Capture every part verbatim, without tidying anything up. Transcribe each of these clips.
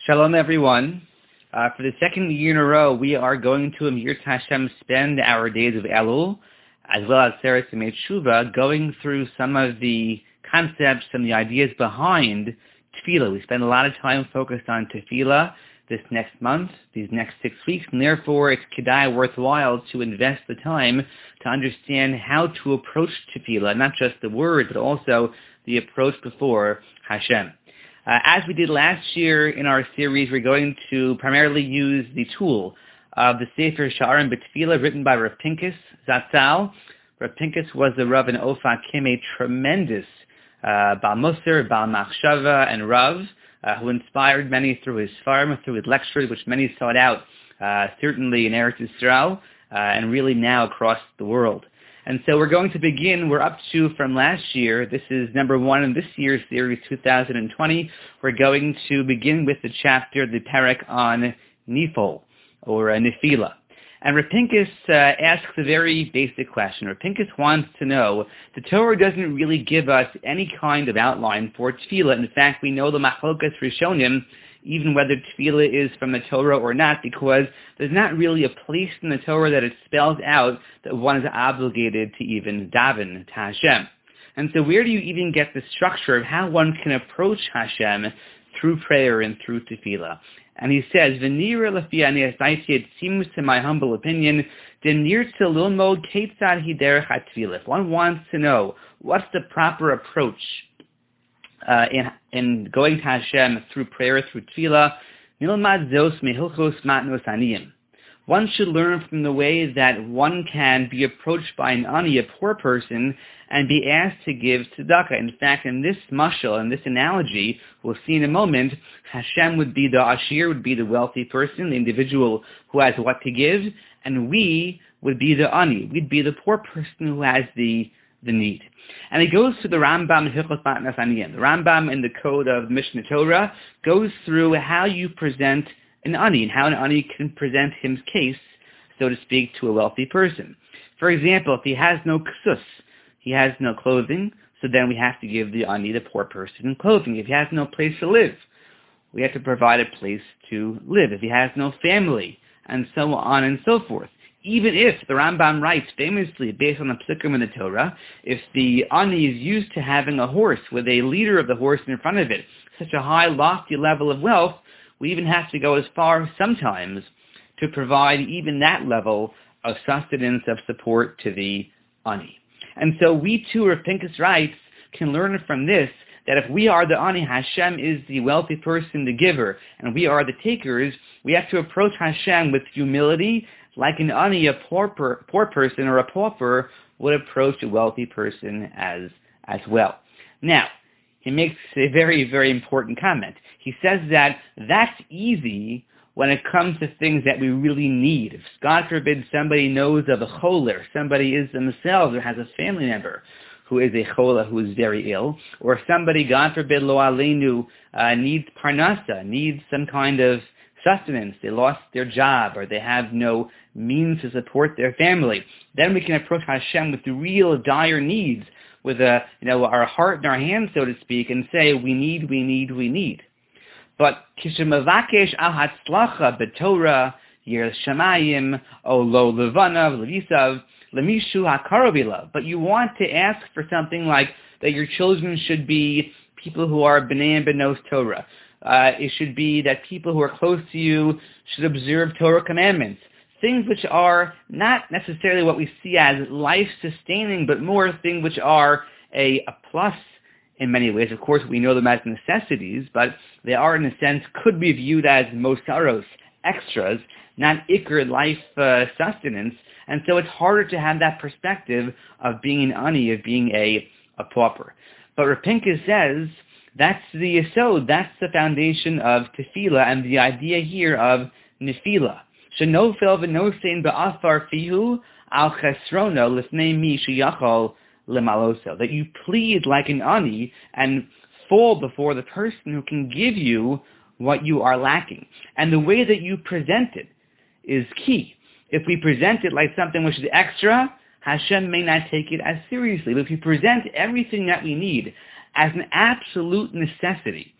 Shalom, everyone. Uh, for the second year in a row, we are going to Amir Hashem spend our days of Elul, as well as Seres Yemei Tshuva, going through some of the concepts and the ideas behind Tefillah. We spend a lot of time focused on Tefillah this next month, these next six weeks, and therefore it's kedai worthwhile to invest the time to understand how to approach Tefillah, not just the word, but also the approach before Hashem. Uh, as we did last year in our series, we're going to primarily use the tool of the Sefer Sha'arim B'Tefillah, written by Rav Pinkus Zatzal. Rav Pinkus was the Rav in Ofa Kim, a tremendous uh, Baal Musar, Baal Machshava, and Rav, uh, who inspired many through his farm, through his lectures, which many sought out, uh, certainly in Eretz Yisrael, uh, and really now across the world. And so we're going to begin, we're up to from last year, this is number one in this year's series, two thousand twenty. We're going to begin with the chapter, the parak on Nifol, or uh, Nefila. And Rav Pinkus uh, asks a very basic question. Rav Pinkus wants to know, the Torah doesn't really give us any kind of outline for Tefillah. In fact, we know the Machlokas Rishonim, even whether Tefillah is from the Torah or not, because there's not really a place in the Torah that it spells out that one is obligated to even daven to Hashem. And so where do you even get the structure of how one can approach Hashem through prayer and through Tefillah? And he says, "V'nira lefi ani asaiti," it seems to my humble opinion, "denir tzililmod ketzad hi derech hatefillah." If one wants to know what's the proper approach uh, in in going to Hashem through prayer, through Tefillah, nilmad zos mehilchos matnos aniyim. One should learn from the way that one can be approached by an ani, a poor person, and be asked to give tzedakah. In fact, in this mashal, in this analogy, we'll see in a moment, Hashem would be the ashir, would be the wealthy person, the individual who has what to give, and we would be the ani, we'd be the poor person who has the the need. And it goes to the Rambam, Hilchos Matnas Aniyim. The Rambam in the code of Mishnah Torah goes through how you present an ani, and how an ani can present his case, so to speak, to a wealthy person. For example, if he has no ksus, he has no clothing, so then we have to give the ani, the poor person, clothing. If he has no place to live, we have to provide a place to live. If he has no family, and so on and so forth. Even if, the Rambam writes famously, based on the psukim in the Torah, if the ani is used to having a horse with a leader of the horse in front of it, such a high, lofty level of wealth, we even have to go as far sometimes to provide even that level of sustenance, of support to the ani. And so we too, Rav Pinkus writes, can learn from this that if we are the ani, Hashem is the wealthy person, the giver, and we are the takers, we have to approach Hashem with humility, like an ani, a poor, per, poor person or a pauper would approach a wealthy person as, as well. Now, he makes a very, very important comment. He says that that's easy when it comes to things that we really need. If, God forbid, somebody knows of a choler, somebody is themselves or has a family member who is a chola, who is very ill, or somebody, God forbid, lo aleinu, uh, needs parnasa, needs some kind of sustenance, they lost their job, or they have no means to support their family, then we can approach Hashem with the real dire needs, with a, you know, our heart in our hands, so to speak, and say, we need, we need, we need. But kishemavakesh al hatzlacha b'Torah yer shamayim o lo levanav levisav lemishu hakarovila. But you want to ask for something like that your children should be people who are b'nei and b'nos Torah. Uh, it should be that people who are close to you should observe Torah commandments. Things which are not necessarily what we see as life-sustaining, but more things which are a, a plus in many ways. Of course, we know them as necessities, but they are, in a sense, could be viewed as mosaros, extras, not ikr life uh, sustenance. And so it's harder to have that perspective of being an ani, of being a, a pauper. But Rav Pinkus says, that's the yesod, that's the foundation of tefillah, and the idea here of nefila. Shenofel v'nosein ba'afar fihu al chesrono lifnei mi sheyachol lemaloso. That you plead like an ani and fall before the person who can give you what you are lacking. And the way that you present it is key. If we present it like something which is extra, Hashem may not take it as seriously. But if you present everything that we need as an absolute necessity,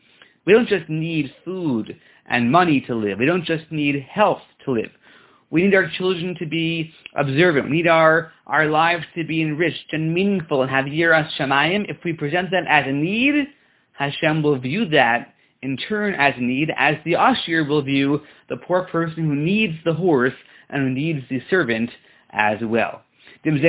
We don't just need food and money to live. We don't just need health to live. We need our children to be observant. We need our, our lives to be enriched and meaningful and have yiras shamayim. If we present that as a need, Hashem will view that in turn as a need, as the Ashir will view the poor person who needs the horse and who needs the servant as well. If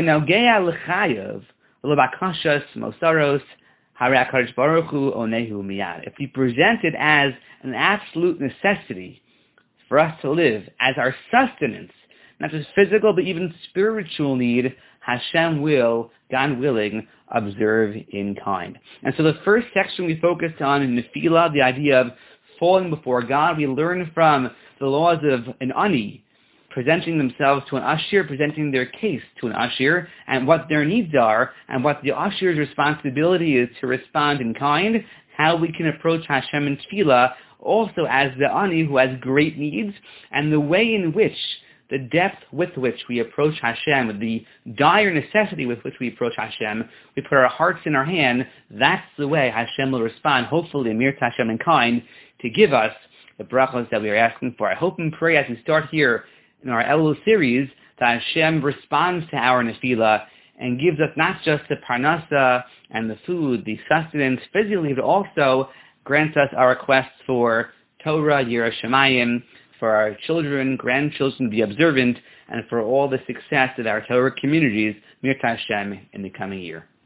we present it as an absolute necessity for us to live, as our sustenance, not just physical but even spiritual need, Hashem will, God willing, observe in kind. And so the first section we focused on in Nefila, the idea of falling before God, we learn from the laws of an ani, presenting themselves to an Ashir, presenting their case to an Ashir, and what their needs are, and what the Ashir's responsibility is to respond in kind, how we can approach Hashem in Tefillah, also as the ani who has great needs, and the way in which the depth with which we approach Hashem, with the dire necessity with which we approach Hashem, we put our hearts in our hand, that's the way Hashem will respond, hopefully, Mir Hashem in kind, to give us the brachos that we are asking for. I hope and pray as we start here in our Elul series that Hashem responds to our Nefila and gives us not just the parnasa and the food, the sustenance physically, but also grants us our requests for Torah, Yiras Shamayim, for our children, grandchildren to be observant, and for all the success of our Torah communities, Mir Hashem, in the coming year.